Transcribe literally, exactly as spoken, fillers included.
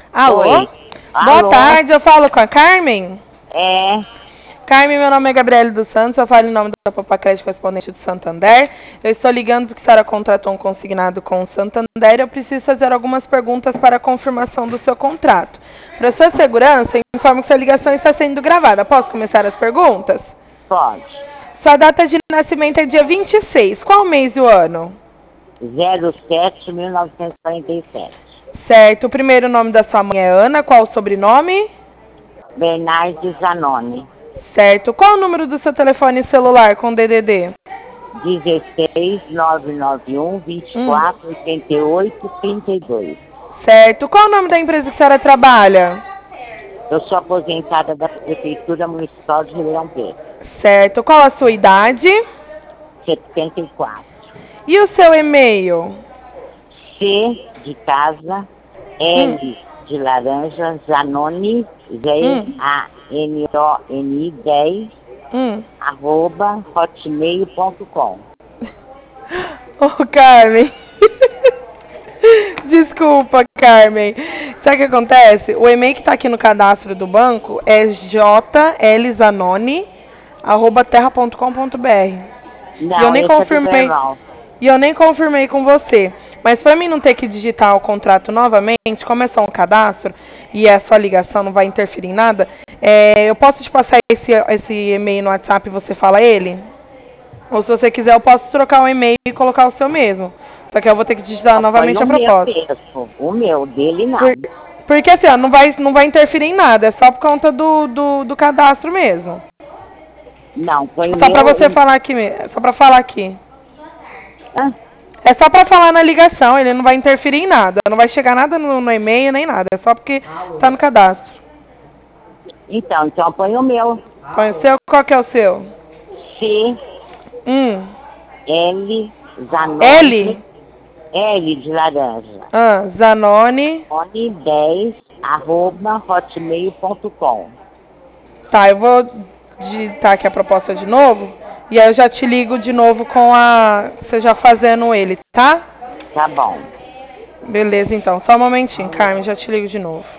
Alô? Oi. Boa Alô? tarde, eu falo com a Carmen? É, Carmen, meu nome é Gabriele dos Santos, eu falo em nome da Papacred Correspondente do Santander. Eu estou ligando porque a senhora contratou um consignado com o Santander e eu preciso fazer algumas perguntas para a confirmação do seu contrato. Para sua segurança, eu informo que sua ligação está sendo gravada. Posso começar as perguntas? pode. Sua data de nascimento é dia vinte e seis. Qual mês do ano? zero sete mil novecentos e quarenta e sete. Certo. O primeiro nome da sua mãe é Ana. Qual o sobrenome? Bernardo Zanoni. Certo. Qual o número do seu telefone celular com D D D? dezesseis, nove nove um, vinte e Hum. quatro, oitenta e oito, trinta e dois. Certo. Qual o nome da empresa que a senhora trabalha? Eu sou aposentada da Prefeitura Municipal de Ribeirão Preto. Certo. Qual a sua idade? setenta e quatro. E o seu e-mail? C de casa, Hum. L de laranja, Zanoni, Z Hum. A N O N I dez, Hum. arroba hotmail ponto com. Ô, Carmen. Desculpa, Carmen. Sabe o que acontece? O e-mail que está aqui no cadastro do banco é jlzanoni arroba terra ponto com ponto br. E eu Não, nem esse é do meu confirmei. irmão. E eu nem confirmei com você. Mas para mim não ter que digitar o contrato novamente, como é só um cadastro e a sua ligação não vai interferir em nada, é, eu posso te passar esse, esse e-mail no WhatsApp e você fala ele? Ou se você quiser, eu posso trocar o e-mail e colocar o seu mesmo. Só que eu vou ter que digitar Não, põe novamente o a meu proposta. mesmo. O meu, dele não. Por- porque assim, ó, não vai, não vai interferir em nada, é só por conta do, do, do cadastro mesmo. Não, põe o Só pra meu. você o- falar aqui, me- só pra falar aqui. Ah, É só pra falar na ligação, ele não vai interferir em nada. Não vai chegar nada no, no e-mail nem nada. É só porque tá no cadastro. então, então põe o meu. Põe o seu, qual que é o seu? C, Hum. L, L? Zanoni, L de laranja. Ah, Zanoni. Zanoni dez, arroba hotmail ponto com. Tá, eu vou digitar aqui a proposta de novo. E aí eu já te ligo de novo com a. Você já fazendo ele, tá? Tá bom. Beleza, então. Só um momentinho, Carmen, já te ligo de novo.